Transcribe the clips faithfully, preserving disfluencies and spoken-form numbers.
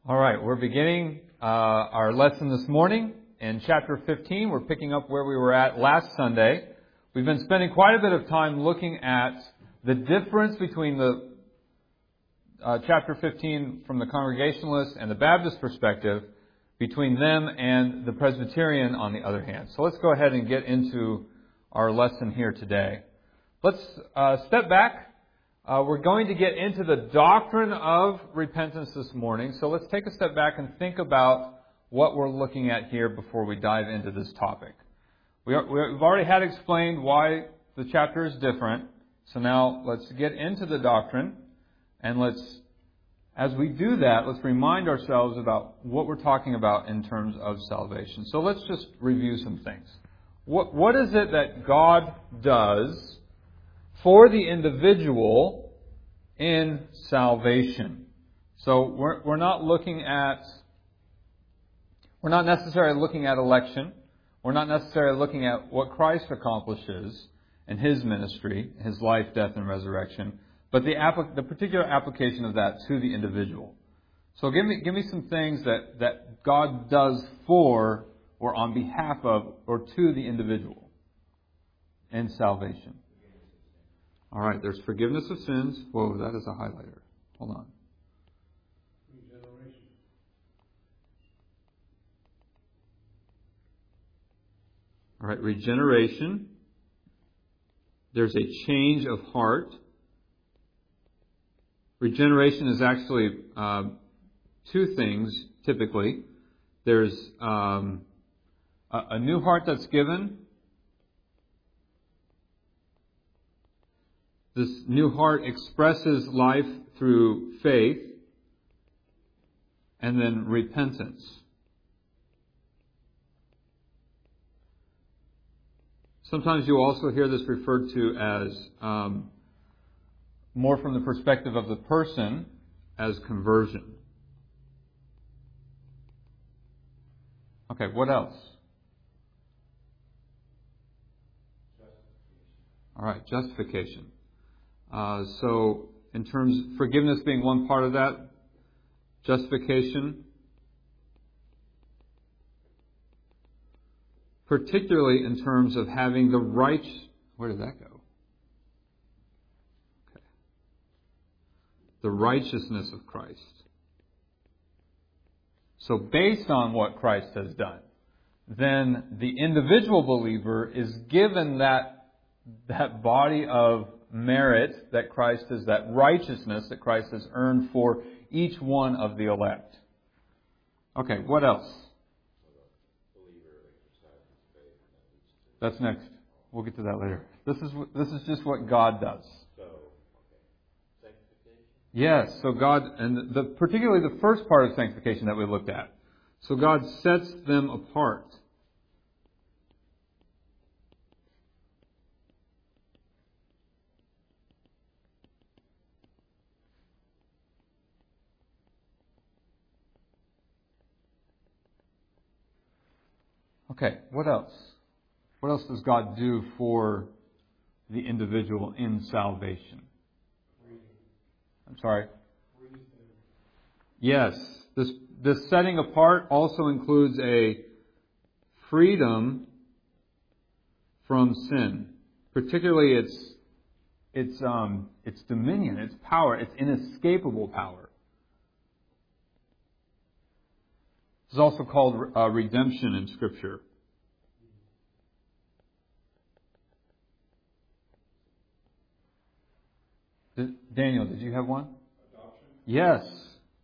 All right, we're beginning uh, our lesson this morning in chapter fifteen. We're picking up where we were at last Sunday. We've been spending quite a bit of time looking at the difference between the uh, chapter fifteen from the Congregationalist and the Baptist perspective, between them and the Presbyterian on the other hand. So let's go ahead and get into our lesson here today. Let's uh, step back. Uh, we're going to get into the doctrine of repentance this morning. So let's take a step back and think about what we're looking at here before we dive into this topic. We are, we've already had explained why the chapter is different. So now let's get into the doctrine. And let's, as we do that, let's remind ourselves about what we're talking about in terms of salvation. So let's just review some things. What, what is it that God does for the individual in salvation? So we're, we're not looking at, we're not necessarily looking at election. We're not necessarily looking at what Christ accomplishes in His ministry, His life, death, and resurrection, but the, applic- the particular application of that to the individual. So give me, give me some things that, that God does for or on behalf of or to the individual in salvation. All right, there's forgiveness of sins. Whoa, that is a highlighter. Hold on. Regeneration. All right, regeneration. There's a change of heart. Regeneration is actually uh, two things, typically. There's um, a, a new heart that's given. This new heart expresses life through faith and then repentance. Sometimes you also hear this referred to as um, more from the perspective of the person as conversion. Okay, what else? All right, justification. Uh, so, in terms of forgiveness being one part of that, justification, particularly in terms of having the right. Where did that go? Okay. The righteousness of Christ. So, based on what Christ has done, then the individual believer is given that that body of merit that Christ has, that righteousness that Christ has earned for each one of the elect. Okay, what else? That's next. We'll get to that later. This is this is just what God does. So, okay. Sanctification? Yes, so God, and the particularly the first part of sanctification that we looked at. So God sets them apart. Okay, what else? What else does God do for the individual in salvation? I'm sorry? Yes, this this setting apart also includes a freedom from sin. Particularly its its um its dominion, its power, its inescapable power. This is also called uh, redemption in Scripture. Did, Daniel, did you have one? Adoption? Yes. I'm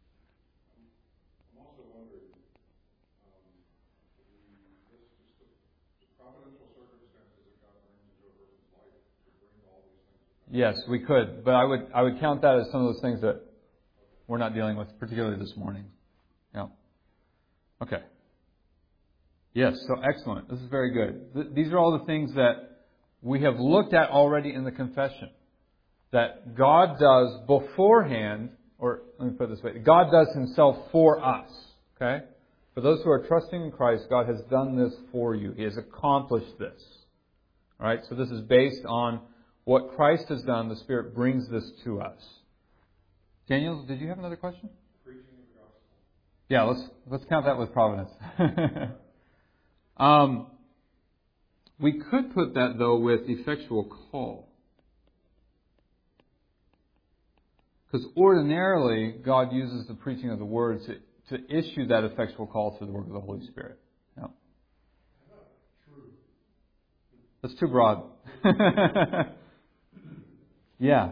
also wondering, um, the, the, the providential circumstances that God brings into a person's life to bring all these things. Yes, we could, but I would I would count that as some of those things that we're not dealing with, particularly this morning. Yeah. Okay. Yes, so excellent. This is very good. Th- these are all the things that we have looked at already in the confession. That God does beforehand, or let me put it this way, God does Himself for us. Okay? For those who are trusting in Christ, God has done this for you. He has accomplished this. All right? So this is based on what Christ has done. The Spirit brings this to us. Daniel, did you have another question? Preaching of the gospel. Yeah, let's let's count that with providence. um, we could put that, though, with effectual call. Because ordinarily, God uses the preaching of the Word to, to issue that effectual call through the work of the Holy Spirit. Yeah. That's too broad. Yeah.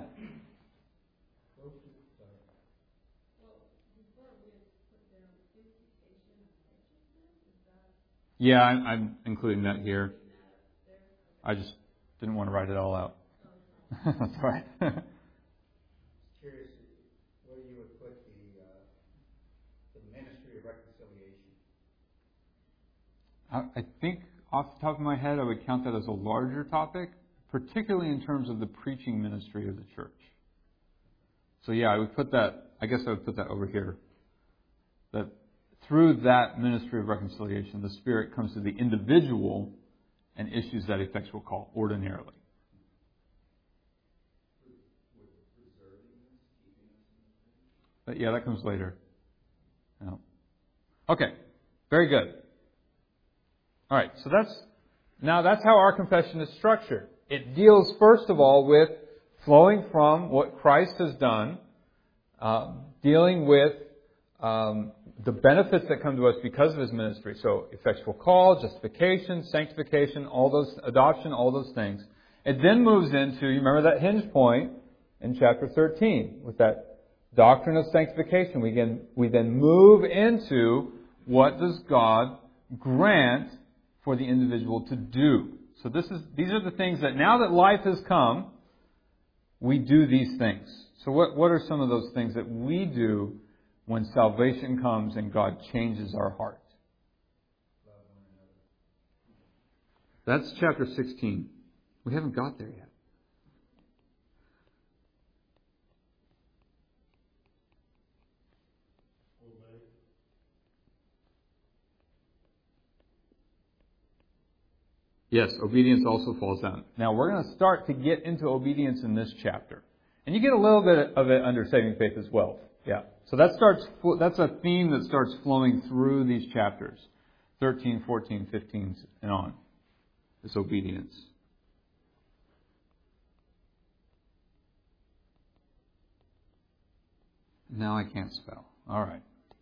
Yeah, I'm, I'm including that here. I just didn't want to write it all out. That's all right. Curious where you would put the uh, the ministry of reconciliation. I, I think off the top of my head, I would count that as a larger topic, particularly in terms of the preaching ministry of the church. So yeah, I would put that. I guess I would put that over here. That through that ministry of reconciliation, the Spirit comes to the individual and issues that effectual call ordinarily. But yeah, that comes later. Yeah. Okay, very good. All right, so that's now that's how our confession is structured. It deals first of all with flowing from what Christ has done, uh, dealing with um, the benefits that come to us because of His ministry. So effectual call, justification, sanctification, all those adoption, all those things. It then moves into, you remember that hinge point in chapter thirteen with that doctrine of sanctification. We can we then move into what does God grant for the individual to do. So this is these are the things that now that life has come, we do these things. So what, what are some of those things that we do when salvation comes and God changes our heart? That's chapter sixteen. We haven't got there yet. Yes, obedience also falls down. Now, we're going to start to get into obedience in this chapter. And you get a little bit of it under saving faith as well. Yeah. So that starts. That's a theme that starts flowing through these chapters. thirteen, fourteen, fifteen, and on. This obedience. Now I can't spell. All right.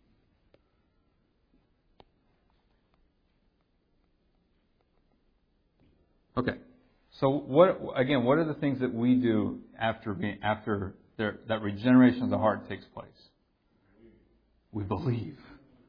Okay. So what again? What are the things that we do after being, after there, that regeneration of the heart takes place? We believe.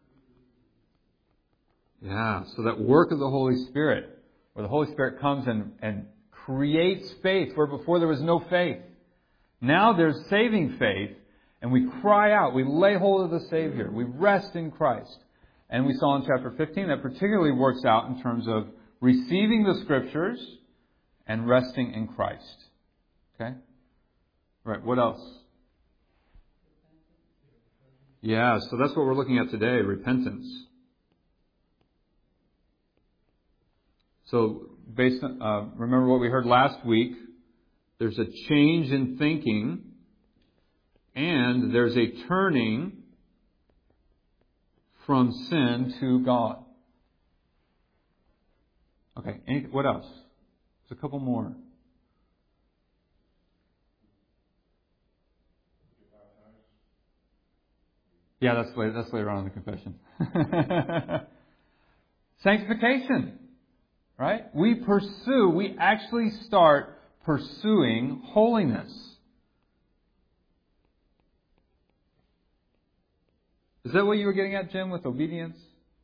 Yeah. So that work of the Holy Spirit, where the Holy Spirit comes and, and creates faith where before there was no faith. Now there's saving faith, and we cry out. We lay hold of the Savior. We rest in Christ. And we saw in chapter fifteen that particularly works out in terms of receiving the Scriptures and resting in Christ. Okay? Right, what else? Yeah, so that's what we're looking at today, repentance. So, based on, uh, remember what we heard last week, there's a change in thinking, and there's a turning from sin to God. Okay, any, what else? There's a couple more. Yeah, that's later, that's later on in the confession. Sanctification. Right? We pursue, we actually start pursuing holiness. Is that what you were getting at, Jim, with obedience?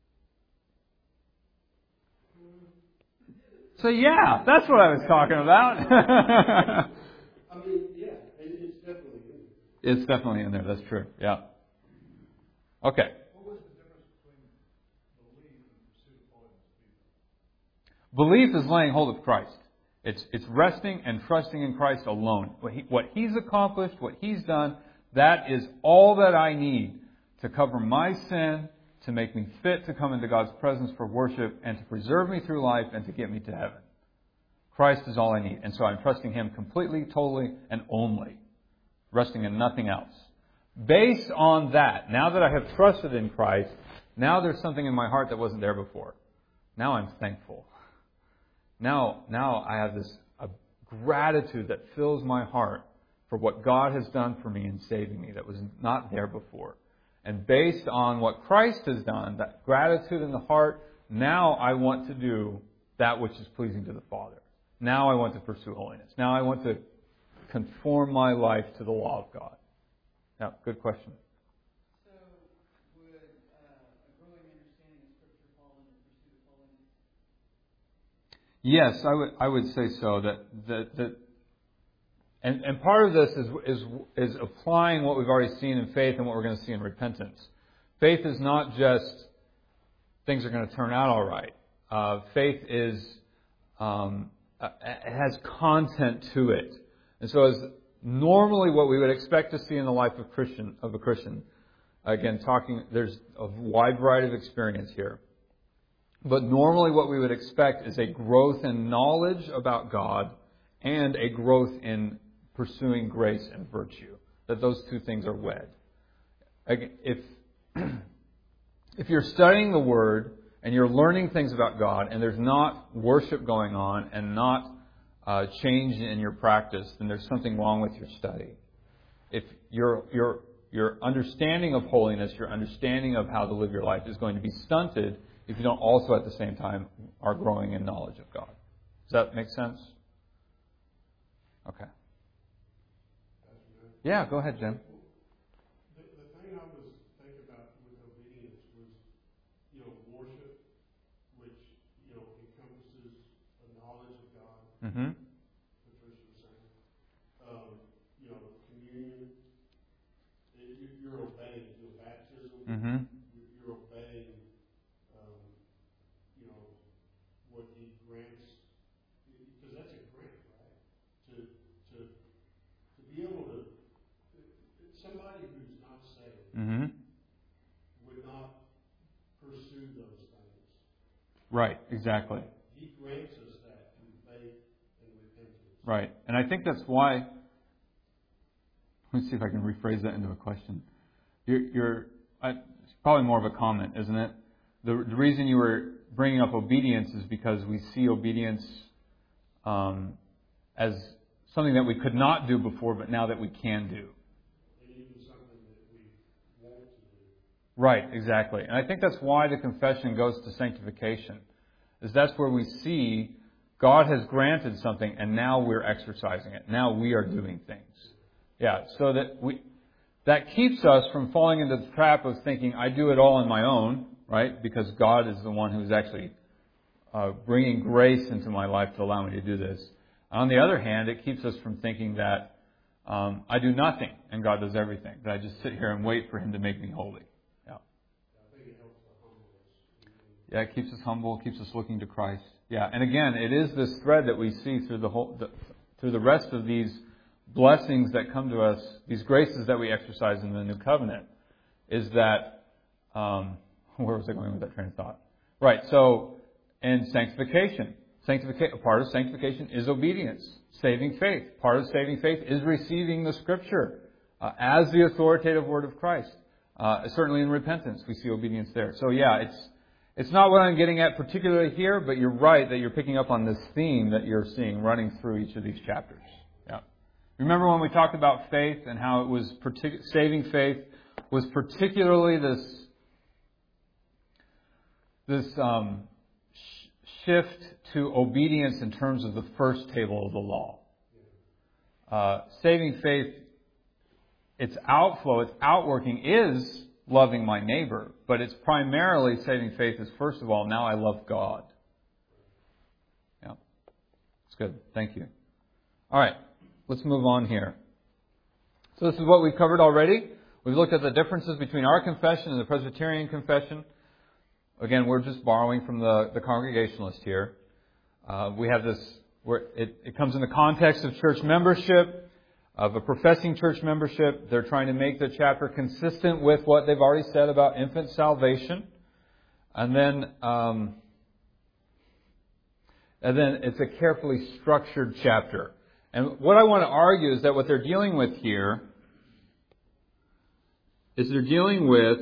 So yeah, that's what I was talking about. I mean, yeah, it's definitely in there. It's definitely in there, that's true. Yeah. Okay. What was the difference between belief and pursuit of holiness? Belief is laying hold of Christ. It's it's resting and trusting in Christ alone. What, he, what He's accomplished, what He's done, that is all that I need to cover my sin, to make me fit to come into God's presence for worship, and to preserve me through life and to get me to heaven. Christ is all I need. And so I'm trusting Him completely, totally, and only. Resting in nothing else. based on that, now that I have trusted in Christ, now there's something in my heart that wasn't there before. Now I'm thankful. Now, now I have this a gratitude that fills my heart for what God has done for me in saving me that was not there before. And based on what Christ has done, that gratitude in the heart, now I want to do that which is pleasing to the Father. Now I want to pursue holiness. Now I want to conform my life to the law of God. Now, good question. So, would uh, a growing understanding of Scripture fall into pursuit of holiness? Yes, I would. I would say so. That that that, and and part of this is is is applying what we've already seen in faith and what we're going to see in repentance. Faith is not just things are going to turn out all right. Uh, faith is um, it has content to it, and so as normally what we would expect to see in the life of Christian of a Christian, again talking, there's a wide variety of experience here. But normally what we would expect is a growth in knowledge about God and a growth in pursuing grace and virtue. That those two things are wed. If, if you're studying the Word and you're learning things about God and there's not worship going on and not uh, change in your practice, then there's something wrong with your study. If your your your understanding of holiness, your understanding of how to live your life is going to be stunted if you don't also at the same time are growing in knowledge of God. Does that make sense? Okay. Yeah, go ahead, Jim. The, the thing I was thinking about with obedience was, you know, worship, which, you know, encompasses a knowledge of God. Mm-hmm. Patricia was saying. Um, you know, communion. It, you, you're obeying your baptism. Mm-hmm. You, you're obeying. You know, what He grants, because that's a grant, right? To to to be able to, somebody who's not saved Mm-hmm. would not pursue those things. Right, exactly. He grants us that through faith and repentance. Right, and I think that's why. Let me see if I can rephrase that into a question. You're, you're I, it's probably more of a comment, isn't it? The, the reason you were bringing up obedience is because we see obedience um, as something that we could not do before, but now that we can do. And even something that we want to do. Right, exactly. And I think that's why the confession goes to sanctification, is that's where we see God has granted something and now we're exercising it. Now we are doing things. Yeah, so that we that keeps us from falling into the trap of thinking, I do it all on my own, right? Because God is the one who's actually uh, bringing grace into my life to allow me to do this. On the other hand, it keeps us from thinking that um, I do nothing and God does everything. That I just sit here and wait for Him to make me holy. Yeah. I think it helps to humble us. Yeah, it keeps us humble, keeps us looking to Christ. Yeah, and again, it is this thread that we see through the whole, the, through the rest of these blessings that come to us, these graces that we exercise in the New Covenant, is that, um, where was I going with that train of thought? Right, so, in sanctification. Sanctification, part of sanctification is obedience, saving faith. Part of saving faith is receiving the Scripture uh, as the authoritative Word of Christ. Uh, certainly in repentance, we see obedience there. So yeah, it's it's not what I'm getting at particularly here, but you're right that you're picking up on this theme that you're seeing running through each of these chapters. Yeah. Remember when we talked about faith and how it was partic- saving faith was particularly this this um, sh- shift to obedience in terms of the first table of the law. Uh, saving faith, its outflow, its outworking is loving my neighbor, but it's primarily saving faith is first of all, now I love God. Yeah, it's good. Thank you. All right, let's move on here. So this is what we've covered already. We've looked at the differences between our confession and the Presbyterian confession. Again, we're just borrowing from the, the Congregationalist here. Uh, we have this, where it, it comes in the context of church membership, of a professing church membership. They're trying to make the chapter consistent with what they've already said about infant salvation. And then, um, and then it's a carefully structured chapter. And what I want to argue is that what they're dealing with here is they're dealing with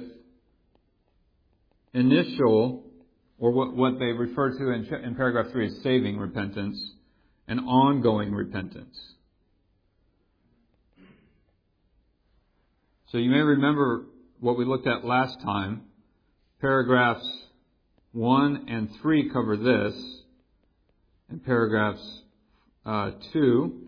initial, or what, what they refer to in, in paragraph three as saving repentance, and ongoing repentance. So you may remember what we looked at last time. Paragraphs one and three cover this, and paragraphs uh, two,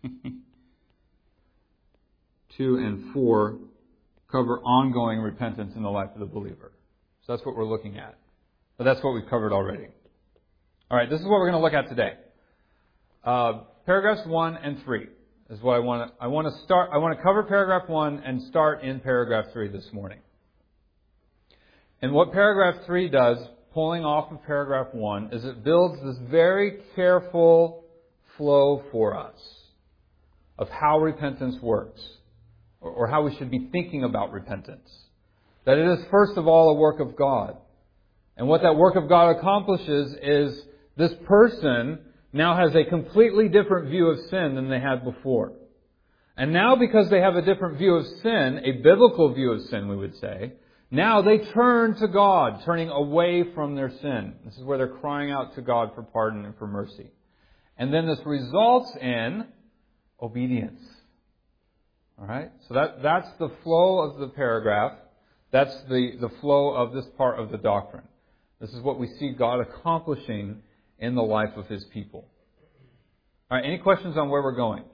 two and four cover ongoing repentance in the life of the believer. So that's what we're looking at. But that's what we've covered already. All right, this is what we're going to look at today. Uh, paragraphs one and three is what I want to. I want to start. I want to cover paragraph one and start in paragraph three this morning. And what paragraph three does, pulling off of paragraph one, is it builds this very careful flow for us of how repentance works, or, or how we should be thinking about repentance. That it is first of all a work of God. And what that work of God accomplishes is this person now has a completely different view of sin than they had before. And now because they have a different view of sin, a biblical view of sin we would say, now they turn to God, turning away from their sin. This is where they're crying out to God for pardon and for mercy. And then this results in obedience. All right? So that, that's the flow of the paragraph. That's the, the flow of this part of the doctrine. This is what we see God accomplishing in the life of His people. All right, any questions on where we're going?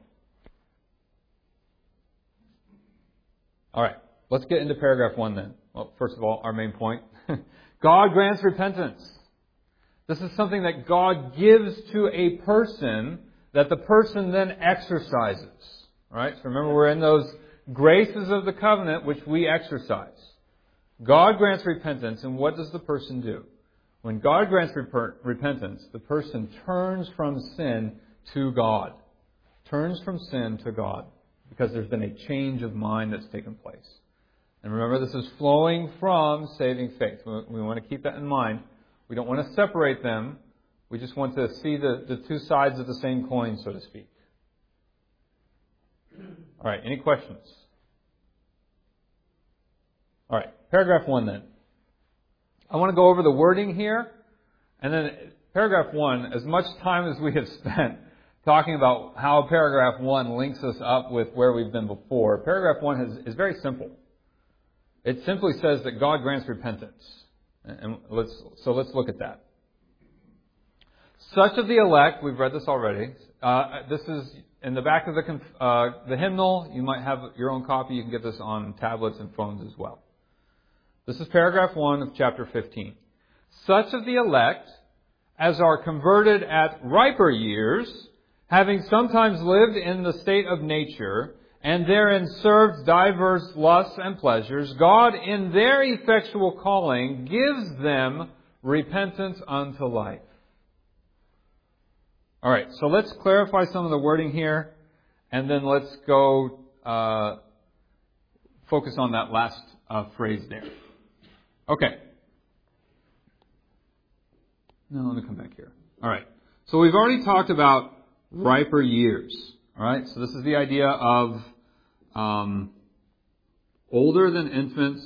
All right, let's get into paragraph one then. Well, first of all, our main point. God grants repentance. This is something that God gives to a person that the person then exercises. All right, so remember we're in those graces of the covenant which we exercise. God grants repentance, and what does the person do? When God grants rep- repentance, the person turns from sin to God. Turns from sin to God. Because there's been a change of mind that's taken place. And remember, this is flowing from saving faith. We want to keep that in mind. We don't want to separate them. We just want to see the, the two sides of the same coin, so to speak. All right, any questions? All right, paragraph one then. I want to go over the wording here. And then paragraph one, as much time as we have spent talking about how paragraph one links us up with where we've been before, paragraph one is, is very simple. It simply says that God grants repentance. And let's, so let's look at that. Such of the elect, we've read this already. Uh, this is in the back of the, uh, the hymnal. You might have your own copy. You can get this on tablets and phones as well. This is paragraph one of chapter fifteen. Such of the elect as are converted at riper years, having sometimes lived in the state of nature, and therein served divers lusts and pleasures, God in their effectual calling gives them repentance unto life. All right, so let's clarify some of the wording here, and then let's go uh, focus on that last uh, phrase there. Okay. Now let me come back here. All right. So we've already talked about riper years. All right. So this is the idea of um, older than infants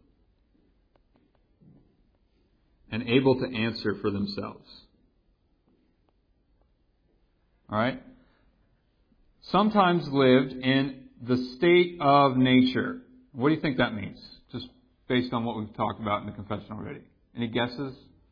and able to answer for themselves. All right. Sometimes lived in the state of nature. What do you think that means? Just based on what we've talked about in the confession already. Any guesses?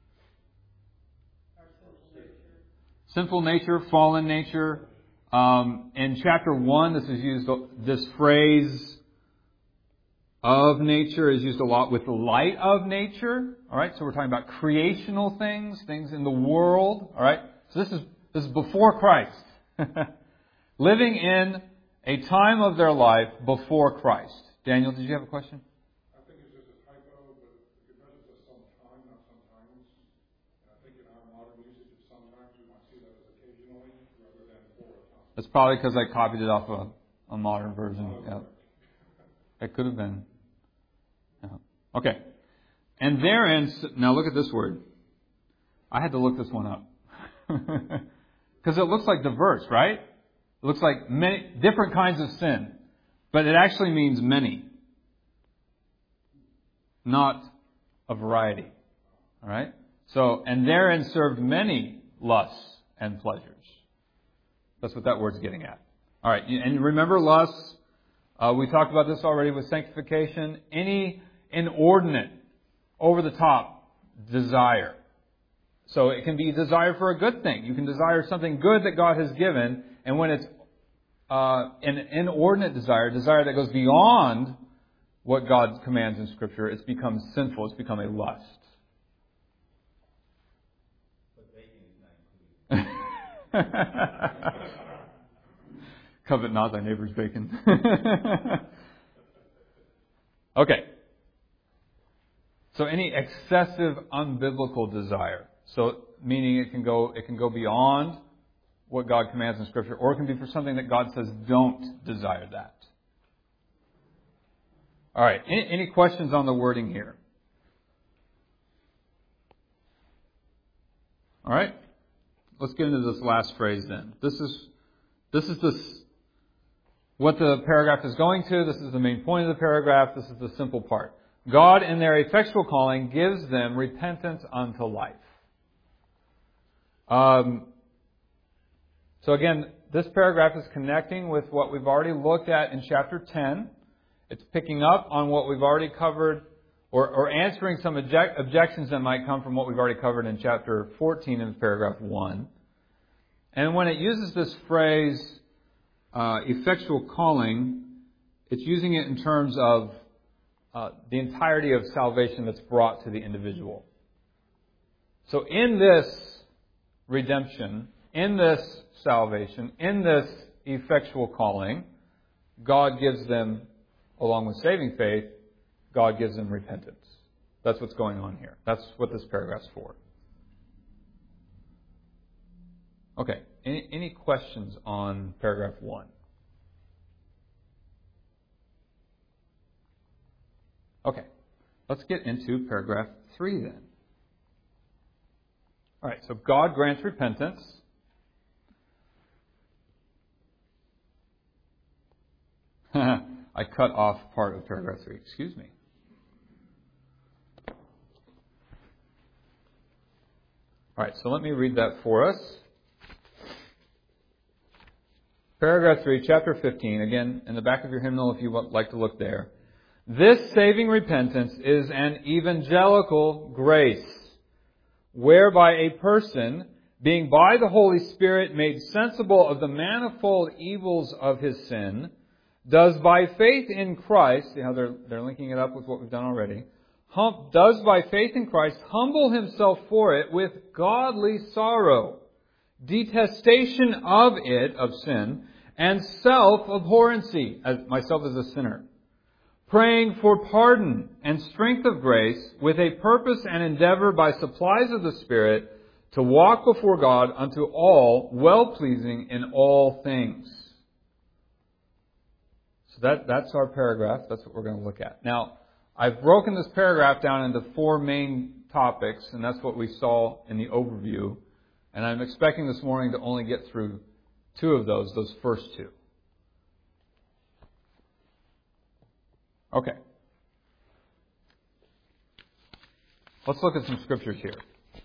Sinful nature, fallen nature. Um, in chapter one, this is used. This phrase "of nature" is used a lot with the light of nature. All right, so we're talking about creational things, things in the world. All right, so this is this is before Christ, living in a time of their life before Christ. Daniel, did you have a question? I think it's just a typo, but it doesn't just sometime, not sometimes. And I think in our modern usage of sometimes, we might see that as occasionally rather than for a time. That's probably because I copied it off a, a modern version. Yeah. It could have been. Yeah. Okay. And therein, now look at this word. I had to look this one up. Because it looks like diverse, right? It looks like many different kinds of sin. But it actually means many. not a variety. All right? So, and therein served many lusts and pleasures. That's what that word's getting at. All right, and remember lusts. Uh, we talked about this already with sanctification. Any inordinate, over-the-top desire. So it can be desire for a good thing. You can desire something good that God has given, and when it's uh, an inordinate desire, desire that goes beyond what God commands in Scripture, it's become sinful. It's become a lust. Covet not thy neighbor's bacon. Okay. So any excessive unbiblical desire. So meaning it can go it can go beyond what God commands in Scripture, or it can be for something that God says don't desire that. All right. Any, any questions on the wording here? All right. Let's get into this last phrase then. This is this is this what the paragraph is going to. This is the main point of the paragraph. This is the simple part. God, in their effectual calling, gives them repentance unto life. Um, so again, this paragraph is connecting with what we've already looked at in chapter ten. It's picking up on what we've already covered, or, or answering some object, objections that might come from what we've already covered in chapter fourteen in paragraph one. And when it uses this phrase, uh, effectual calling, it's using it in terms of uh, the entirety of salvation that's brought to the individual. So in this redemption, in this salvation, in this effectual calling, God gives them, along with saving faith, God gives them repentance. That's what's going on here. That's what this paragraph's for. Okay. Any, any questions on paragraph one? Okay. Let's get into paragraph three then. All right. So God grants repentance. I cut off part of paragraph three. Excuse me. All right. So let me read that for us. Paragraph three, chapter fifteen, again, in the back of your hymnal if you would like to look there. This saving repentance is an evangelical grace, whereby a person, being by the Holy Spirit made sensible of the manifold evils of his sin, does by faith in Christ, see how they're, they're linking it up with what we've done already, hum, does by faith in Christ humble himself for it with godly sorrow, detestation of it, of sin, and self-abhorrency, as myself as a sinner, praying for pardon and strength of grace with a purpose and endeavor by supplies of the Spirit to walk before God unto all well-pleasing in all things. So that, that's our paragraph. That's what we're going to look at. Now, I've broken this paragraph down into four main topics, and that's what we saw in the overview. And I'm expecting this morning to only get through two of those, those first two. Okay. Let's look at some scriptures here.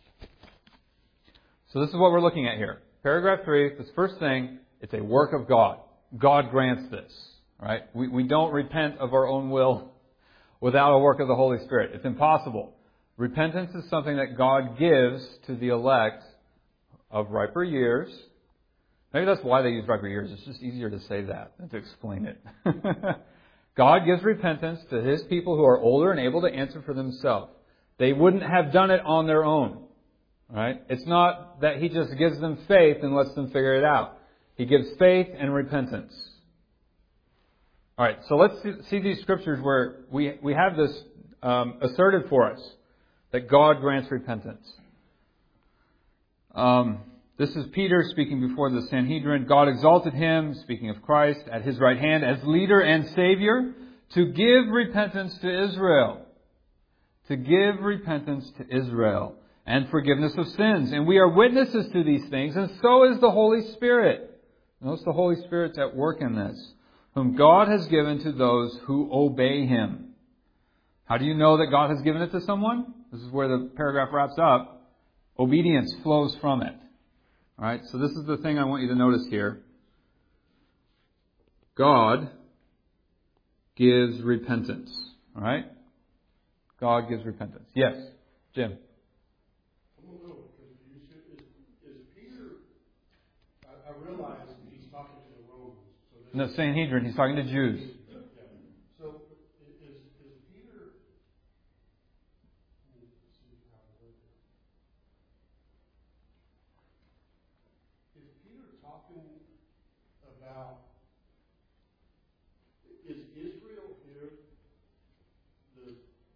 So this is what we're looking at here. Paragraph three, this first thing, it's a work of God. God grants this. Right? We, we don't repent of our own will without a work of the Holy Spirit. It's impossible. Repentance is something that God gives to the elect of riper years. Maybe that's why they use riper years. It's just easier to say that than to explain it. God gives repentance to His people who are older and able to answer for themselves. They wouldn't have done it on their own. Right? It's not that He just gives them faith and lets them figure it out. He gives faith and repentance. All right, so let's see these scriptures where we, we have this um, asserted for us, that God grants repentance. Um, this is Peter speaking before the Sanhedrin. God exalted him, speaking of Christ, at His right hand as leader and Savior to give repentance to Israel. To give repentance to Israel and forgiveness of sins. And we are witnesses to these things, and so is the Holy Spirit. Notice the Holy Spirit's at work in this. Whom God has given to those who obey Him. How do you know that God has given it to someone? This is where the paragraph wraps up. Obedience flows from it. All right, so this is the thing I want you to notice here. God gives repentance. All right? God gives repentance. Yes, Jim. I'm a little confused. Is, is Peter, I, I realize he's talking to the Romans. So No, Sanhedrin, he's talking to Jews. Yeah. So is, is Peter, let me see how I word it. Is Peter talking about, is Israel here the,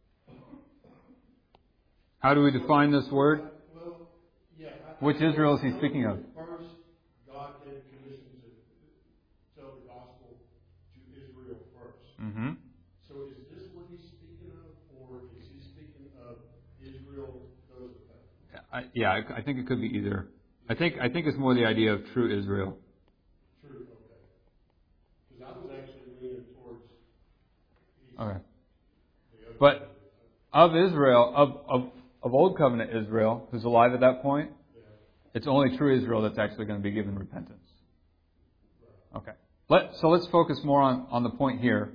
How do we define this word? well, yeah. I- Which Israel is he speaking of? First, God gave commission to tell the gospel to Israel first. Mm-hmm. So is this what he's speaking of, or is he speaking of Israel, those of them? I, yeah, I, I think it could be either. I think I think it's more the idea of true Israel. True, okay. Because I was actually leaning towards he's Okay. the other But way. of Israel, of, of, of Old Covenant Israel, who's alive at that point, Yeah. it's only true Israel that's actually going to be given repentance. Okay. Let, so let's focus more on, on the point here.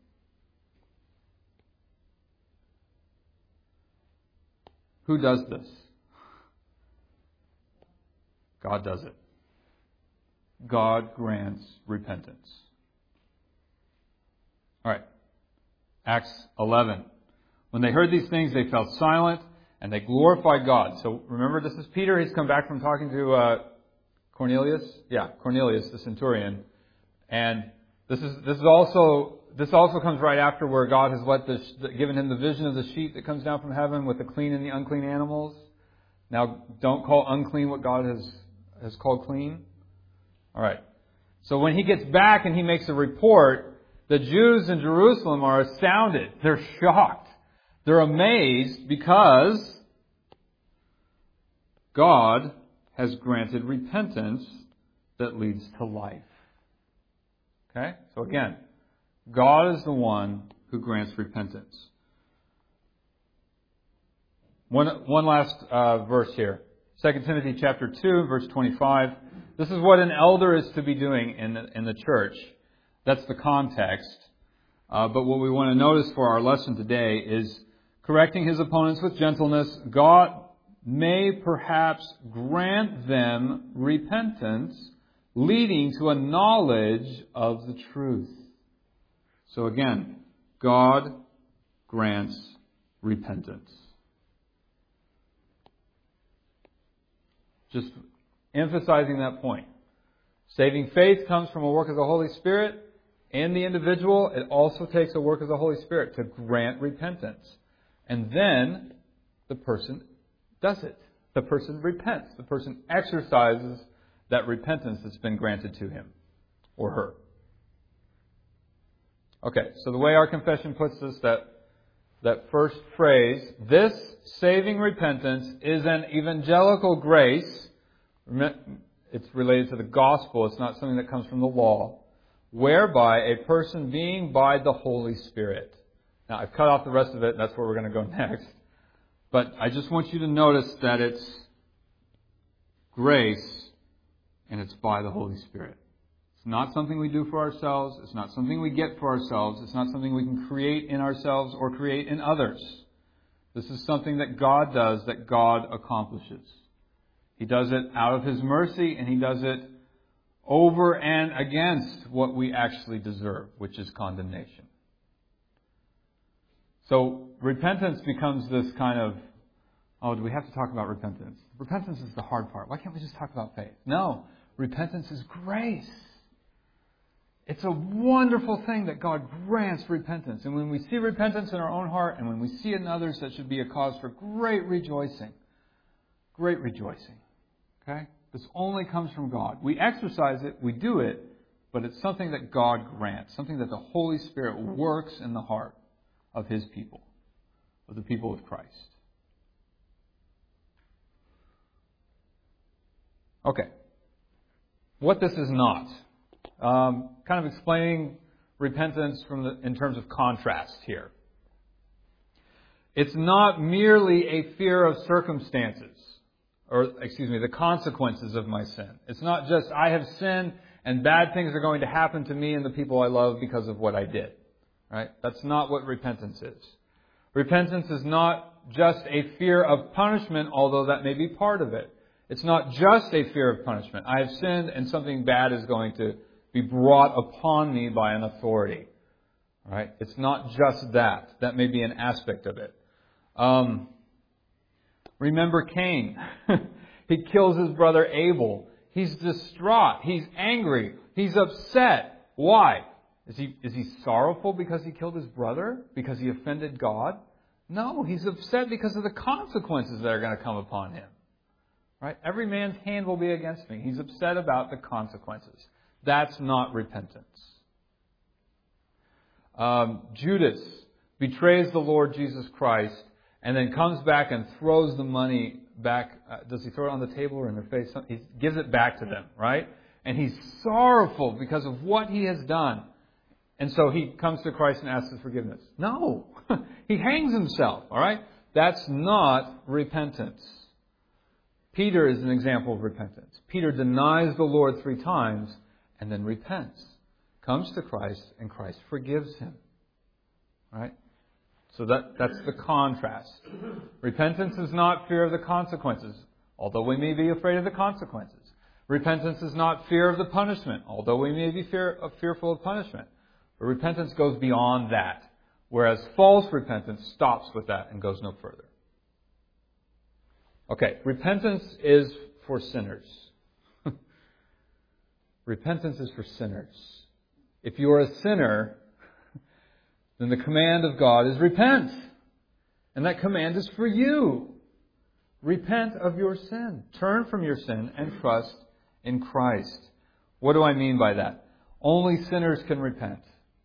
Who does this? God does it. God grants repentance. All right. Acts eleven. When they heard these things, they fell silent and they glorified God. So remember, this is Peter. He's come back from talking to uh, Cornelius. Yeah, Cornelius, the centurion. And this is this is also this also comes right after where God has let this given him the vision of the sheep that comes down from heaven with the clean and the unclean animals. Now, don't call unclean what God has has called clean. All right. So when he gets back and he makes a report, the Jews in Jerusalem are astounded. They're shocked. They're amazed because God has granted repentance that leads to life. Okay? So again, God is the one who grants repentance. One, one last uh, verse here. Second Timothy chapter two, verse twenty-five. This is what an elder is to be doing in the, in the church. That's the context. Uh, but what we want to notice for our lesson today is correcting his opponents with gentleness. God may perhaps grant them repentance, leading to a knowledge of the truth. So again, God grants repentance. Just emphasizing that point. Saving faith comes from a work of the Holy Spirit in the individual. It also takes a work of the Holy Spirit to grant repentance. And then the person does it. The person repents. The person exercises that repentance that's been granted to him or her. Okay, so the way our confession puts this, that that first phrase, this saving repentance is an evangelical grace. It's related to the gospel. It's not something that comes from the law. Whereby a person being by the Holy Spirit. Now, I've cut off the rest of it, and that's where we're going to go next. But I just want you to notice that it's grace, and it's by the Holy Spirit. It's not something we do for ourselves. It's not something we get for ourselves. It's not something we can create in ourselves or create in others. This is something that God does, that God accomplishes. He does it out of His mercy, and He does it over and against what we actually deserve, which is condemnation. So repentance becomes this kind of, oh, do we have to talk about repentance? Repentance is the hard part. Why can't we just talk about faith? No, repentance is grace. It's a wonderful thing that God grants repentance. And when we see repentance in our own heart and when we see it in others, that should be a cause for great rejoicing. Great rejoicing. Okay? This only comes from God. We exercise it, we do it, but it's something that God grants, something that the Holy Spirit works in the heart of His people, of the people of Christ. Okay. What this is not. Um, kind of explaining repentance from the, in terms of contrast here. It's not merely a fear of circumstances, or, excuse me, the consequences of my sin. It's not just, I have sinned and bad things are going to happen to me and the people I love because of what I did. Right? That's not what repentance is. Repentance is not just a fear of punishment, although that may be part of it. It's not just a fear of punishment. I have sinned and something bad is going to be brought upon me by an authority. Right? It's not just that. That may be an aspect of it. Um, remember Cain. He kills his brother Abel. He's distraught. He's angry. He's upset. Why? Is he, is he sorrowful because he killed his brother? Because he offended God? No, he's upset because of the consequences that are going to come upon him. Right? Every man's hand will be against me. He's upset about the consequences. That's not repentance. Um, Judas betrays the Lord Jesus Christ and then comes back and throws the money back. Uh, does he throw it on the table or in their face? He gives it back to them, right? And he's sorrowful because of what he has done. And so he comes to Christ and asks his forgiveness. No. He hangs himself, all right? That's not repentance. Peter is an example of repentance. Peter denies the Lord three times and then repents. Comes to Christ and Christ forgives him. All right? So that, that's the contrast. Repentance is not fear of the consequences, although we may be afraid of the consequences. Repentance is not fear of the punishment, although we may be fear, uh, fearful of punishment. But repentance goes beyond that, whereas false repentance stops with that and goes no further. Okay, repentance is for sinners. Repentance is for sinners. If you are a sinner, then the command of God is repent. And that command is for you. Repent of your sin. Turn from your sin and trust in Christ. What do I mean by that? Only sinners can repent.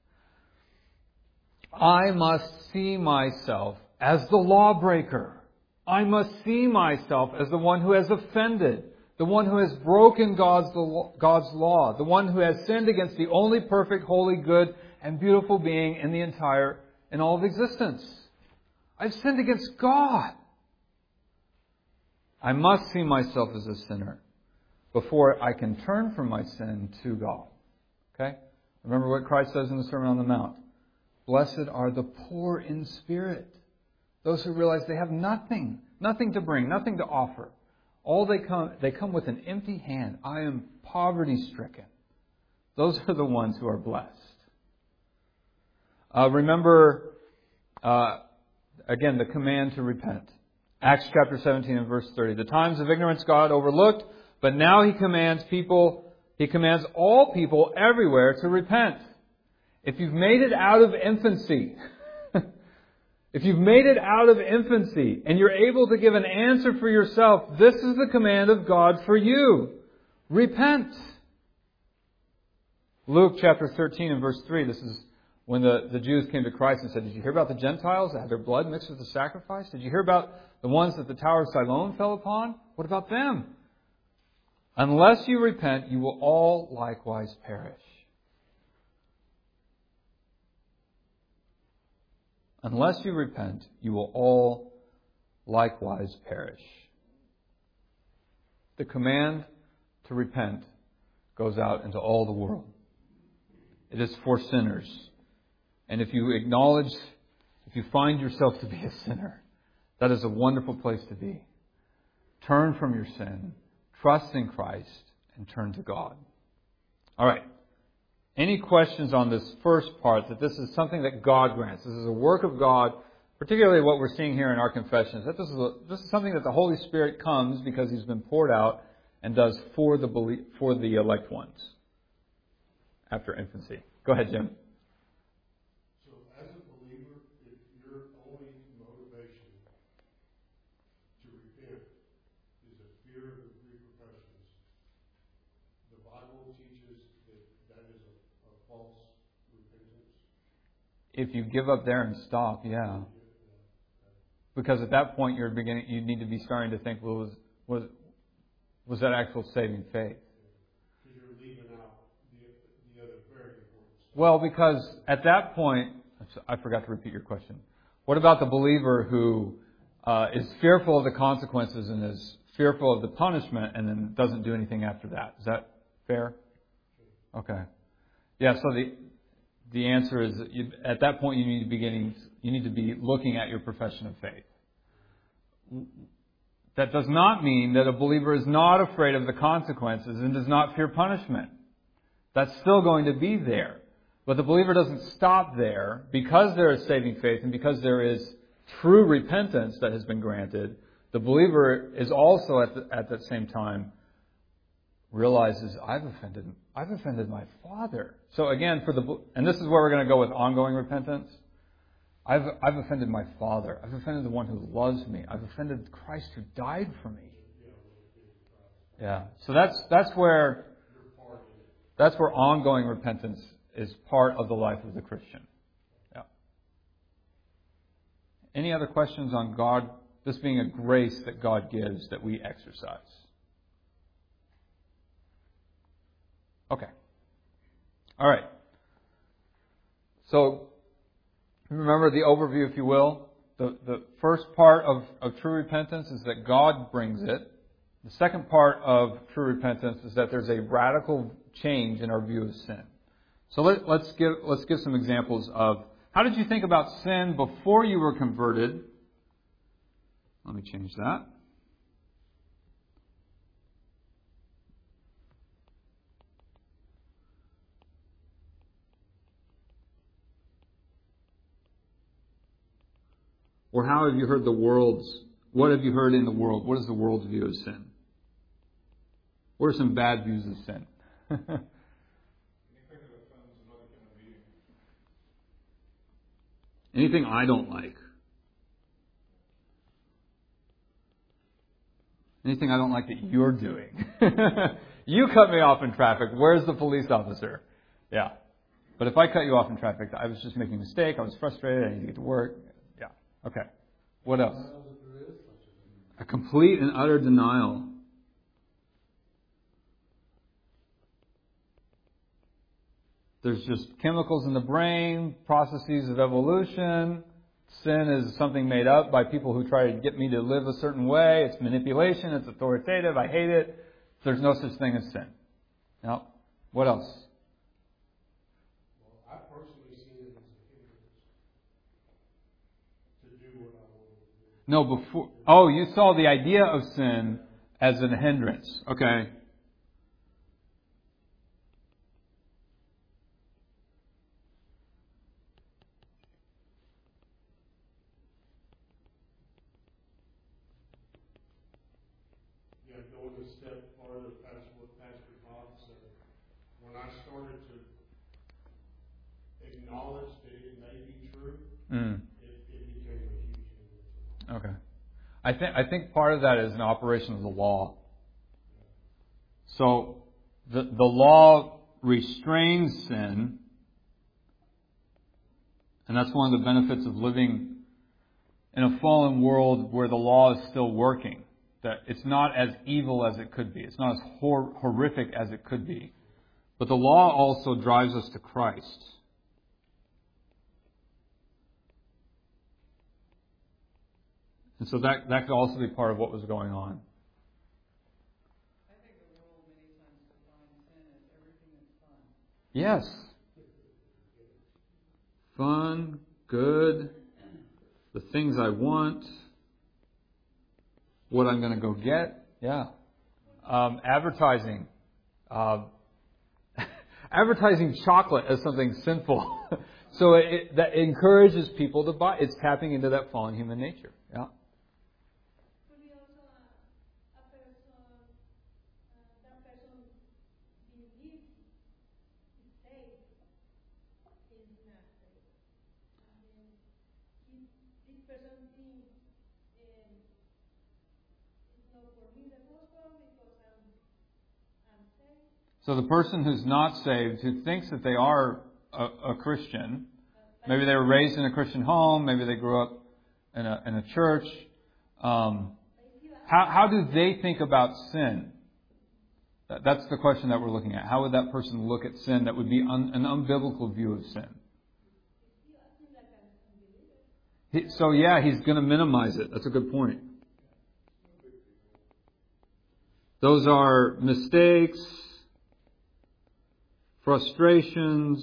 I must see myself as the lawbreaker. I must see myself as the one who has offended, the one who has broken God's, God's law, the one who has sinned against the only perfect, holy, good, and beautiful being in the entire, in all of existence. I've sinned against God. I must see myself as a sinner before I can turn from my sin to God. Okay? Remember what Christ says in the Sermon on the Mount. Blessed are the poor in spirit. Those who realize they have nothing, nothing to bring, nothing to offer. All they come, they come with an empty hand. I am poverty-stricken. Those are the ones who are blessed. Uh, remember, uh, again, the command to repent. Acts chapter seventeen and verse thirty. The times of ignorance God overlooked, but now He commands people, He commands all people everywhere to repent. If you've made it out of infancy, if you've made it out of infancy and you're able to give an answer for yourself, this is the command of God for you. Repent. Luke chapter thirteen and verse three. This is when the, the Jews came to Christ and said, did you hear about the Gentiles that had their blood mixed with the sacrifice? Did you hear about the ones that the Tower of Siloam fell upon? What about them? Unless you repent, you will all likewise perish. Unless you repent, you will all likewise perish. The command to repent goes out into all the world. It is for sinners. And if you acknowledge, if you find yourself to be a sinner, that is a wonderful place to be. Turn from your sin, trust in Christ, and turn to God. All right. Any questions on this first part, that this is something that God grants? This is a work of God, particularly what we're seeing here in our confessions. That this is, a, this is something that the Holy Spirit comes because He's been poured out and does for the belie- for the elect ones after infancy. Go ahead, Jim. So as a believer, if your only motivation to repent is a fear of the repercussions, the Bible teaches that that is a, a false repentance. If you give up there and stop, yeah. Because at that point you're beginning, you need to be starting to think, well, was was was that actual saving faith? Because you're leaving out the, the other very important stuff. Well, because at that point, I forgot to repeat your question. What about the believer who uh, is fearful of the consequences and is fearful of the punishment and then doesn't do anything after that? Is that fair? Okay. Yeah, so the the answer is that you, at that point you need to be getting, you need to be looking at your profession of faith. That does not mean that a believer is not afraid of the consequences and does not fear punishment. That's still going to be there. But the believer doesn't stop there because there is saving faith and because there is true repentance that has been granted. The believer is also at the, at that same time realizes I've offended I've offended my Father. So again, for the and this is where we're going to go with ongoing repentance. I've I've offended my Father. I've offended the one who loves me. I've offended Christ who died for me. Yeah. So that's that's where that's where ongoing repentance is part of the life of the Christian. Yeah. Any other questions on God? This being a grace that God gives that we exercise. Okay. All right. So, remember the overview, if you will. The, the first part of, of true repentance is that God brings it. The second part of true repentance is that there's a radical change in our view of sin. So let, let's give let's give some examples of how did you think about sin before you were converted. Let me change that. Or how have you heard the world's, what have you heard in the world? What is the world's view of sin? What are some bad views of sin? Anything I don't like. Anything I don't like that you're doing. You cut me off in traffic. Where's the police officer? Yeah. But if I cut you off in traffic, I was just making a mistake. I was frustrated. I need to get to work. Yeah. Okay. What else? A complete and utter denial. There's just chemicals in the brain, processes of evolution. Sin is something made up by people who try to get me to live a certain way. It's manipulation. It's authoritative. I hate it. There's no such thing as sin. Now, what else? Well, I personally see it as a hindrance to do what I want to do. No, before. Oh, you saw the idea of sin as a hindrance. Okay. Going a step farther past what Pastor Todd said, when I started to acknowledge that it may be true, Mm. it, it became a huge hindrance. Okay. I think I think part of that is an operation of the law. So the the law restrains sin, and that's one of the benefits of living in a fallen world where the law is still working. That it's not as evil as it could be. It's not as hor- horrific as it could be. But the law also drives us to Christ. And so that, that could also be part of what was going on. I think the world many times defines sin as everything that's fun. Yes. Fun, good, the things I want, what I'm going to go get. Yeah. Um, advertising. Uh, advertising chocolate as something sinful. So it, that encourages people to buy. It's tapping into that fallen human nature. Yeah. Could be also a, a person, uh, that person believes is saved, is not saved. And then he, this person thinks um, it's not for me the gospel because I'm, I'm saved. So the person who's not saved, who thinks that they are a, a Christian, maybe they were raised in a Christian home, maybe they grew up in a, in a church, um, how, how do they think about sin? That, that's the question that we're looking at. How would that person look at sin that would be un, an unbiblical view of sin? He, so yeah, he's going to minimize it. That's a good point. Those are mistakes, frustrations.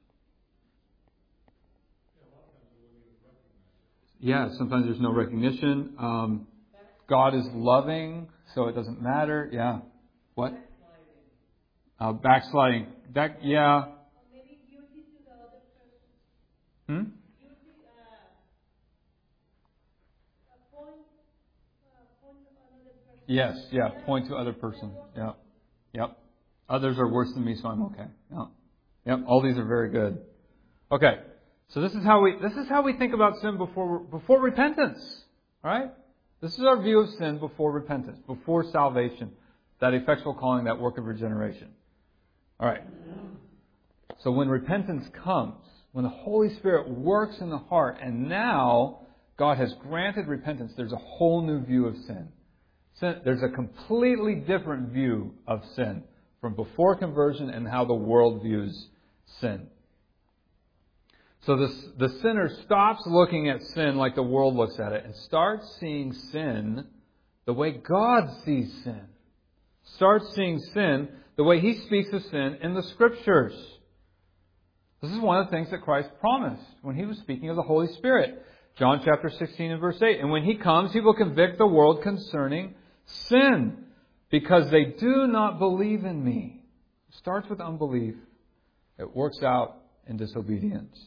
Yeah, sometimes there's no recognition. Um, God is loving, so it doesn't matter. Yeah. What? Uh, backsliding. That, yeah. Or maybe guilty to the other person. Hmm? Guilty, uh, uh, point, uh, point to another person. Yes, yeah. Point to other person. Yeah. Yep. Others are worse than me, so I'm okay. Yeah. Yep. All these are very good. Okay. So this is how we this is how we think about sin before before repentance. All right? This is our view of sin before repentance, before salvation, that effectual calling, that work of regeneration. All right. So when repentance comes, when the Holy Spirit works in the heart, and now God has granted repentance, there's a whole new view of sin. sin there's a completely different view of sin from before conversion and how the world views sin. So the, the sinner stops looking at sin like the world looks at it and starts seeing sin the way God sees sin. Starts seeing sin the way He speaks of sin in the Scriptures. This is one of the things that Christ promised when He was speaking of the Holy Spirit. John chapter sixteen and verse eight. And when He comes, He will convict the world concerning sin, because they do not believe in Me. It starts with unbelief. It works out in disobedience.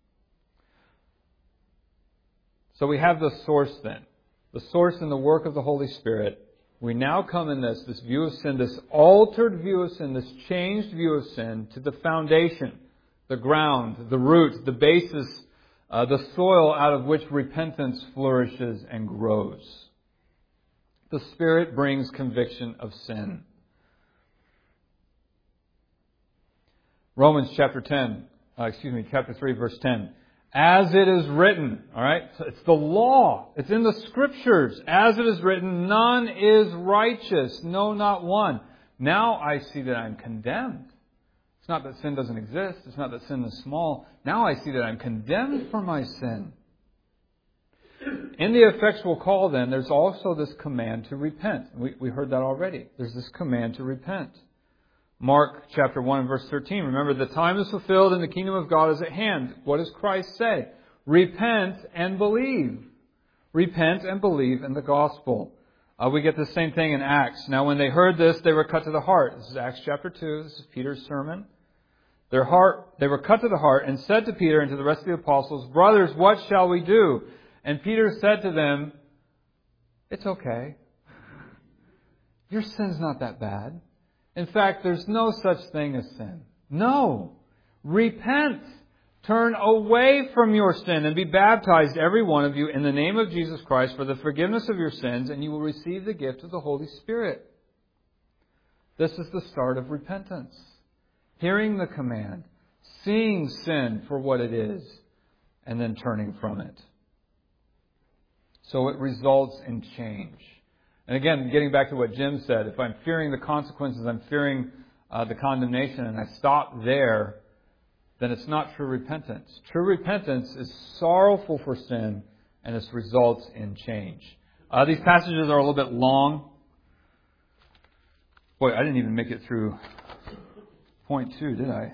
So we have the source then. The source in the work of the Holy Spirit. We now come in this, this view of sin, this altered view of sin, this changed view of sin, to the foundation, the ground, the root, the basis, uh, the soil out of which repentance flourishes and grows. The Spirit brings conviction of sin. Romans chapter ten, uh, excuse me, chapter three, verse ten. As it is written, all right? So it's the law. It's in the Scriptures. As it is written, none is righteous, no, not one. Now I see that I'm condemned. It's not that sin doesn't exist. It's not that sin is small. Now I see that I'm condemned for my sin. In the effectual call, then, there's also this command to repent. We, we heard that already. There's this command to repent. Mark chapter one and verse thirteen. Remember, the time is fulfilled and the kingdom of God is at hand. What does Christ say? Repent and believe. Repent and believe in the gospel. Uh, we get the same thing in Acts. Now when they heard this, they were cut to the heart. This is Acts chapter two. This is Peter's sermon. Their heart, they were cut to the heart and said to Peter and to the rest of the apostles, Brothers, what shall we do? And Peter said to them, It's okay. Your sin's not that bad. In fact, there's no such thing as sin. No. Repent. Turn away from your sin and be baptized, every one of you, in the name of Jesus Christ for the forgiveness of your sins, and you will receive the gift of the Holy Spirit. This is the start of repentance. Hearing the command, seeing sin for what it is, and then turning from it. So it results in change. And again, getting back to what Jim said, if I'm fearing the consequences, I'm fearing uh, the condemnation, and I stop there, then it's not true repentance. True repentance is sorrowful for sin, and it results in change. Uh, these passages are a little bit long. Boy, I didn't even make it through point two, did I?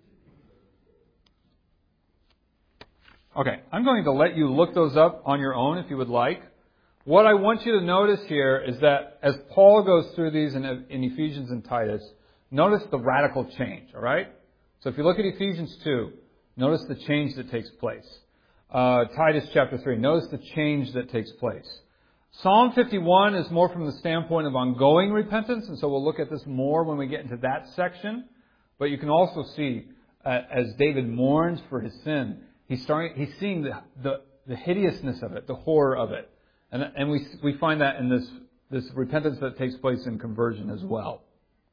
Okay, I'm going to let you look those up on your own if you would like. What I want you to notice here is that as Paul goes through these in, in Ephesians and Titus, notice the radical change, all right? So if you look at Ephesians two, notice the change that takes place. Uh, Titus chapter three, notice the change that takes place. Psalm fifty-one is more from the standpoint of ongoing repentance, and so we'll look at this more when we get into that section. But you can also see, uh, as David mourns for his sin, he's starting, he's seeing the, the, the hideousness of it, the horror of it. And, and we we find that in this, this repentance that takes place in conversion as well.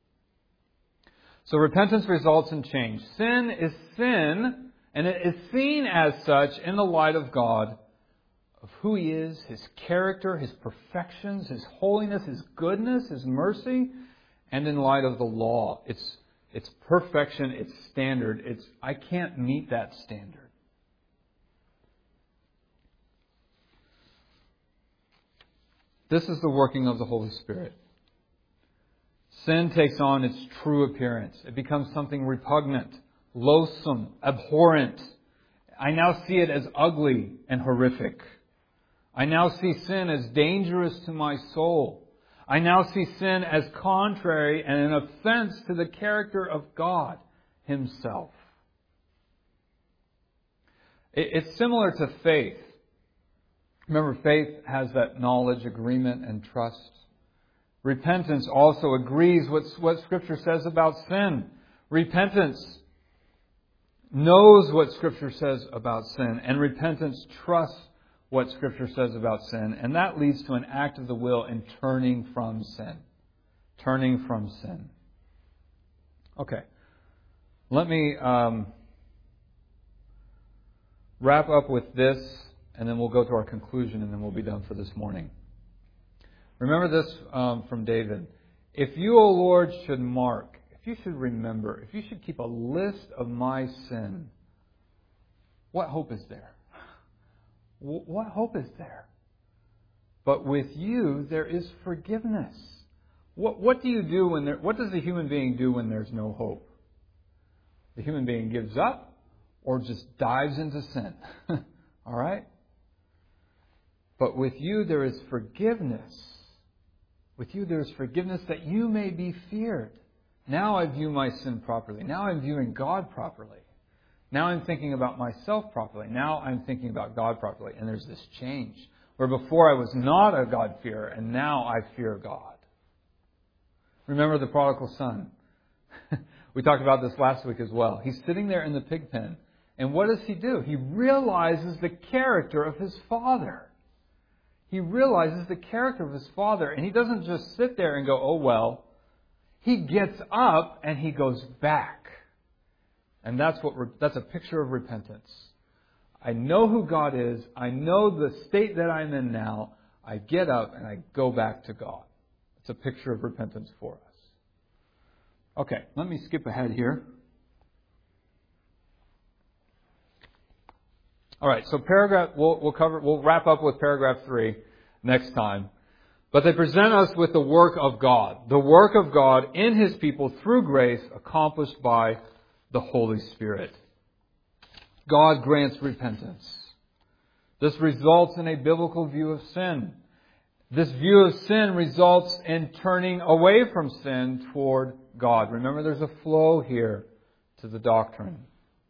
So repentance results in change. Sin is sin, and it is seen as such in the light of God, of who He is, His character, His perfections, His holiness, His goodness, His mercy, and in light of the law. It's it's perfection, it's standard. It's I can't meet that standard. This is the working of the Holy Spirit. Sin takes on its true appearance. It becomes something repugnant, loathsome, abhorrent. I now see it as ugly and horrific. I now see sin as dangerous to my soul. I now see sin as contrary and an offense to the character of God Himself. It's similar to faith. Remember, faith has that knowledge, agreement, and trust. Repentance also agrees with what Scripture says about sin. Repentance knows what Scripture says about sin, and repentance trusts what Scripture says about sin, and that leads to an act of the will in turning from sin. Turning from sin. Okay. Let me um, wrap up with this, and then we'll go to our conclusion, and then we'll be done for this morning. Remember this um, from David. If you, O Lord, should mark, if you should remember, if you should keep a list of my sin, what hope is there? What hope is there? But with you, there is forgiveness. What, what do you do when there, what does a human being do when there's no hope? The human being gives up or just dives into sin. All right? But with you, there is forgiveness. With you, there is forgiveness that you may be feared. Now I view my sin properly. Now I'm viewing God properly. Now I'm thinking about myself properly. Now I'm thinking about God properly. And there's this change. Where before I was not a God-fearer, and now I fear God. Remember the prodigal son. We talked about this last week as well. He's sitting there in the pig pen. And what does he do? He realizes the character of his father. He realizes the character of his father. And he doesn't just sit there and go, oh well. He gets up and he goes back. And that's what that's a picture of repentance. I know who God is. I know the state that I'm in now. I get up and I go back to God. It's a picture of repentance for us. Okay, let me skip ahead here. All right, so paragraph we'll, we'll cover. We'll wrap up with paragraph three next time. But they present us with the work of God, the work of God in His people through grace, accomplished by the Holy Spirit. God grants repentance. This results in a biblical view of sin. This view of sin results in turning away from sin toward God. Remember, there's a flow here to the doctrine.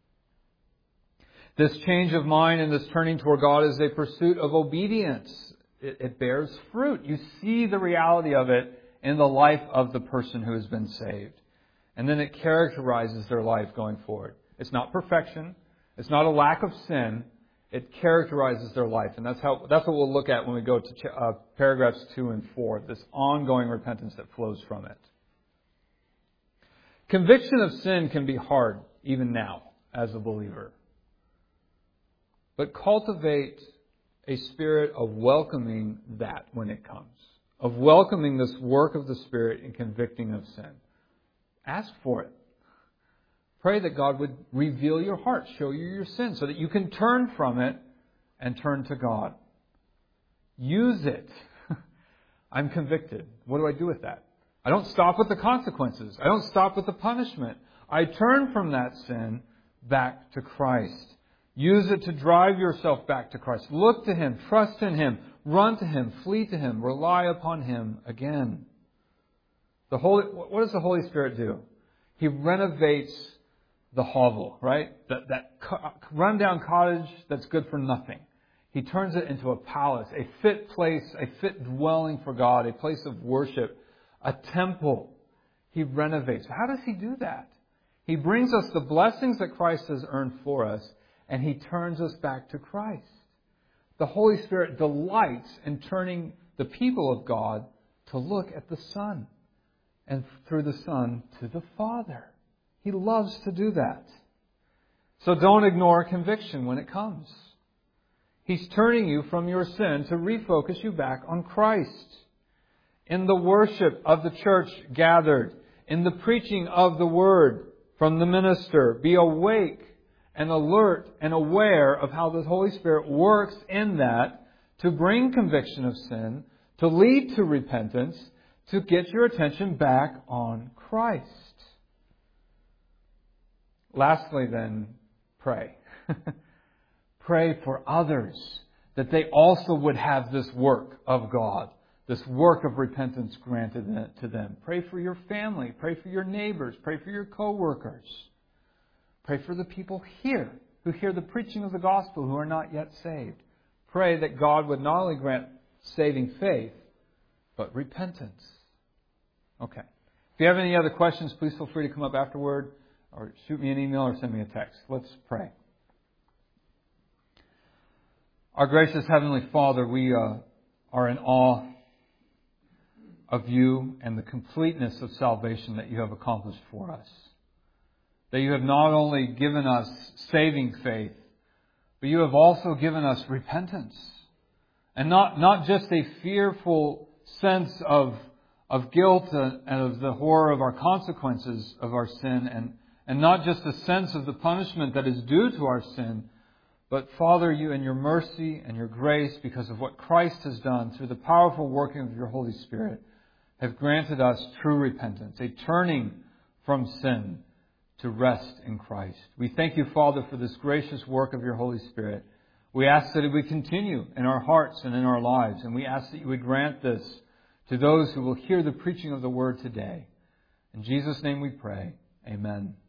This change of mind and this turning toward God is a pursuit of obedience. It, it bears fruit. You see the reality of it in the life of the person who has been saved. And then it characterizes their life going forward. It's not perfection. It's not a lack of sin. It characterizes their life. And that's how that's what we'll look at when we go to uh, paragraphs two and four, this ongoing repentance that flows from it. Conviction of sin can be hard, even now, as a believer. But cultivate a spirit of welcoming that when it comes. Of welcoming this work of the Spirit in convicting of sin. Ask for it. Pray that God would reveal your heart, show you your sin, so that you can turn from it and turn to God. Use it. I'm convicted. What do I do with that? I don't stop with the consequences. I don't stop with the punishment. I turn from that sin back to Christ. Use it to drive yourself back to Christ. Look to Him. Trust in Him. Run to Him. Flee to Him. Rely upon Him again. The Holy, what does the Holy Spirit do? He renovates the hovel, right? That, that rundown cottage that's good for nothing. He turns it into a palace, a fit place, a fit dwelling for God, a place of worship, a temple. He renovates. How does He do that? He brings us the blessings that Christ has earned for us, and He turns us back to Christ. The Holy Spirit delights in turning the people of God to look at the Son, and through the Son to the Father. He loves to do that. So don't ignore conviction when it comes. He's turning you from your sin to refocus you back on Christ. In the worship of the church gathered, in the preaching of the Word from the minister, be awake and alert and aware of how the Holy Spirit works in that to bring conviction of sin, to lead to repentance, to get your attention back on Christ. Lastly then, pray. Pray for others, that they also would have this work of God, this work of repentance granted to them. Pray for your family. Pray for your neighbors. Pray for your co-workers. Pray for the people here who hear the preaching of the gospel who are not yet saved. Pray that God would not only grant saving faith, but repentance. Okay. If you have any other questions, please feel free to come up afterward or shoot me an email or send me a text. Let's pray. Our gracious Heavenly Father, we uh, are in awe of You and the completeness of salvation that You have accomplished for us. That You have not only given us saving faith, but You have also given us repentance. And not, not just a fearful sense of, of guilt and of the horror of our consequences of our sin, and, and not just a sense of the punishment that is due to our sin, but Father, You in Your mercy and Your grace, because of what Christ has done through the powerful working of Your Holy Spirit, have granted us true repentance, a turning from sin to rest in Christ. We thank You, Father, for this gracious work of Your Holy Spirit. We ask that it would continue in our hearts and in our lives, and we ask that You would grant this to those who will hear the preaching of the Word today. In Jesus' name we pray. Amen.